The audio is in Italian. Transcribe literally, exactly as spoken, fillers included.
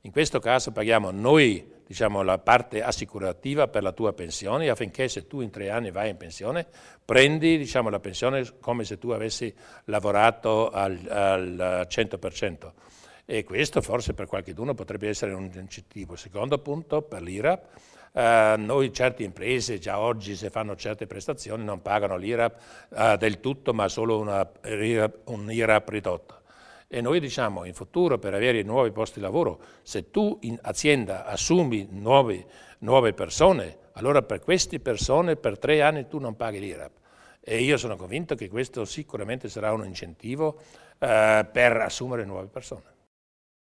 In questo caso paghiamo noi, diciamo, la parte assicurativa per la tua pensione, affinché se tu in tre anni vai in pensione, prendi, diciamo, la pensione come se tu avessi lavorato al, al cento per cento. E questo forse per qualcuno potrebbe essere un incentivo. Secondo punto, per l'I R A P, eh, noi certe imprese già oggi se fanno certe prestazioni non pagano l'I R A P eh, del tutto, ma solo una, un I R A P ridotto. E noi diciamo in futuro per avere nuovi posti di lavoro, se tu in azienda assumi nuove, nuove persone, allora per queste persone per tre anni tu non paghi l'I R A P. E io sono convinto che questo sicuramente sarà un incentivo eh, per assumere nuove persone.